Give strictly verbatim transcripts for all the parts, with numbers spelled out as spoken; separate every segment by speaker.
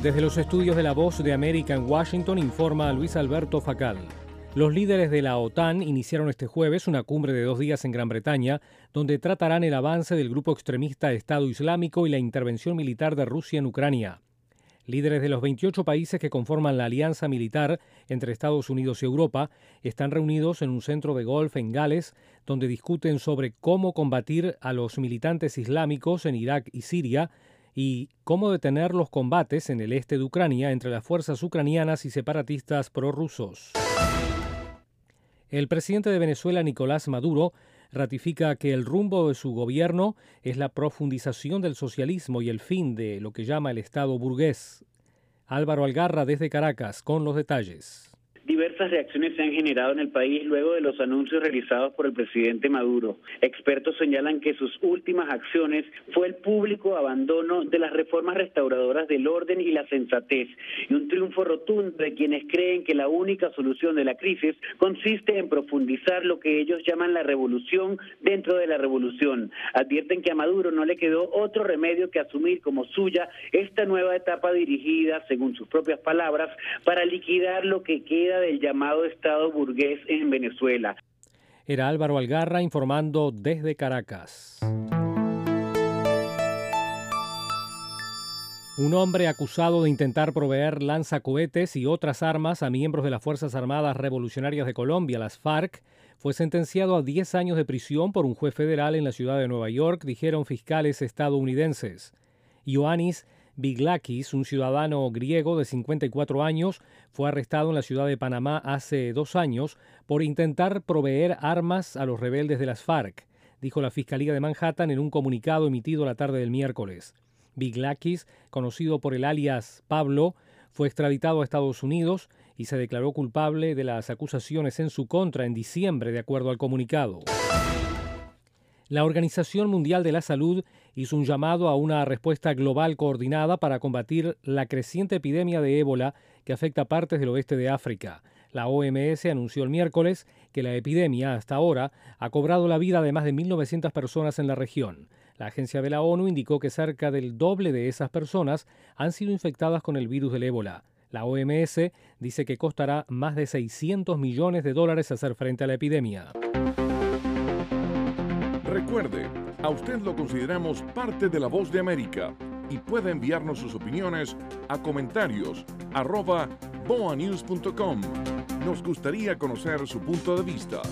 Speaker 1: Desde los estudios de La Voz de América en Washington informa Luis Alberto Facal. Los líderes de la OTAN iniciaron este jueves una cumbre de dos días en Gran Bretaña, donde tratarán el avance del grupo extremista Estado Islámico y la intervención militar de Rusia en Ucrania. Líderes de los veintiocho países que conforman la alianza militar entre Estados Unidos y Europa están reunidos en un centro de golf en Gales, donde discuten sobre cómo combatir a los militantes islámicos en Irak y Siria y cómo detener los combates en el este de Ucrania entre las fuerzas ucranianas y separatistas prorrusos. El presidente de Venezuela, Nicolás Maduro, ratifica que el rumbo de su gobierno es la profundización del socialismo y el fin de lo que llama el Estado burgués. Álvaro Algarra desde Caracas con los detalles.
Speaker 2: Diversas reacciones se han generado en el país luego de los anuncios realizados por el presidente Maduro. Expertos señalan que sus últimas acciones fue el público abandono de las reformas restauradoras del orden y la sensatez, y un triunfo rotundo de quienes creen que la única solución de la crisis consiste en profundizar lo que ellos llaman la revolución dentro de la revolución. Advierten que a Maduro no le quedó otro remedio que asumir como suya esta nueva etapa dirigida, según sus propias palabras, para liquidar lo que queda del llamado Estado burgués en Venezuela.
Speaker 1: Era Álvaro Algarra informando desde Caracas. Un hombre acusado de intentar proveer lanzacohetes y otras armas a miembros de las Fuerzas Armadas Revolucionarias de Colombia, las FARC, fue sentenciado a diez años de prisión por un juez federal en la ciudad de Nueva York, dijeron fiscales estadounidenses. Ioannis Biglakis, un ciudadano griego de cincuenta y cuatro años, fue arrestado en la ciudad de Panamá hace dos años por intentar proveer armas a los rebeldes de las FARC, dijo la Fiscalía de Manhattan en un comunicado emitido la tarde del miércoles. Biglakis, conocido por el alias Pablo, fue extraditado a Estados Unidos y se declaró culpable de las acusaciones en su contra en diciembre, de acuerdo al comunicado. La Organización Mundial de la Salud hizo un llamado a una respuesta global coordinada para combatir la creciente epidemia de ébola que afecta partes del oeste de África. La O M S anunció el miércoles que la epidemia, hasta ahora, ha cobrado la vida de más de mil novecientas personas en la región. La agencia de la ONU indicó que cerca del doble de esas personas han sido infectadas con el virus del ébola. La O M S dice que costará más de seiscientos millones de dólares hacer frente a la epidemia.
Speaker 3: Recuerde, a usted lo consideramos parte de La Voz de América y puede enviarnos sus opiniones a comentarios arroba boa news punto com. Nos gustaría conocer su punto de vista.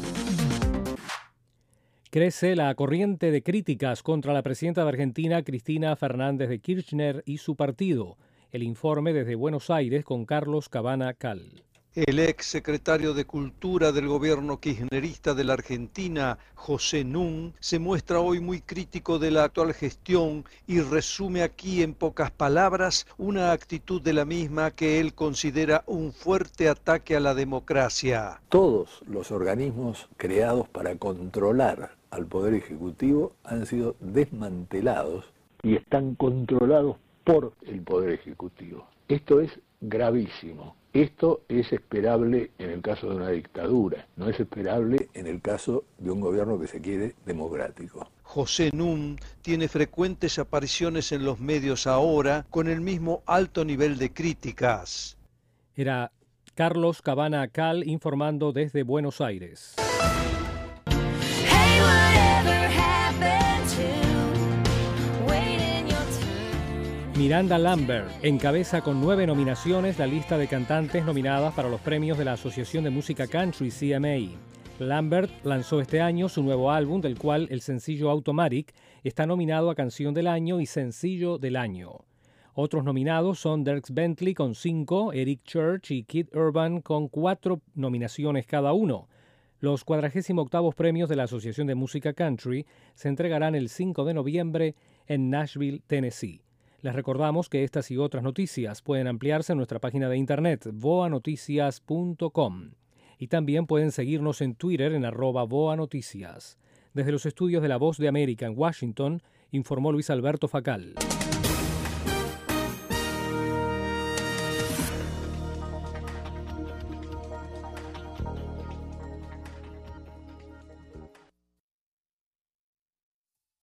Speaker 1: Crece la corriente de críticas contra la presidenta de Argentina, Cristina Fernández de Kirchner, y su partido. El informe desde Buenos Aires con Carlos Cabana Cal.
Speaker 4: El ex secretario de Cultura del gobierno kirchnerista de la Argentina, José Nun, se muestra hoy muy crítico de la actual gestión y resume aquí en pocas palabras una actitud de la misma que él considera un fuerte ataque a la democracia.
Speaker 5: Todos los organismos creados para controlar al Poder Ejecutivo han sido desmantelados y están controlados por el Poder Ejecutivo. Esto es gravísimo. Esto es esperable en el caso de una dictadura, no es esperable en el caso de un gobierno que se quiere democrático.
Speaker 4: José Nun tiene frecuentes apariciones en los medios ahora con el mismo alto nivel de críticas.
Speaker 1: Era Carlos Cabana Cal informando desde Buenos Aires. Miranda Lambert encabeza con nueve nominaciones la lista de cantantes nominadas para los premios de la Asociación de Música Country, C M A. Lambert lanzó este año su nuevo álbum, del cual el sencillo Automatic está nominado a Canción del Año y Sencillo del Año. Otros nominados son Dierks Bentley con cinco, Eric Church y Kid Urban con cuatro nominaciones cada uno. Los cuadragésimo octavos premios de la Asociación de Música Country se entregarán el cinco de noviembre en Nashville, Tennessee. Les recordamos que estas y otras noticias pueden ampliarse en nuestra página de internet voa noticias punto com y también pueden seguirnos en Twitter en arroba voa noticias. Desde los estudios de La Voz de América en Washington, informó Luis Alberto Facal.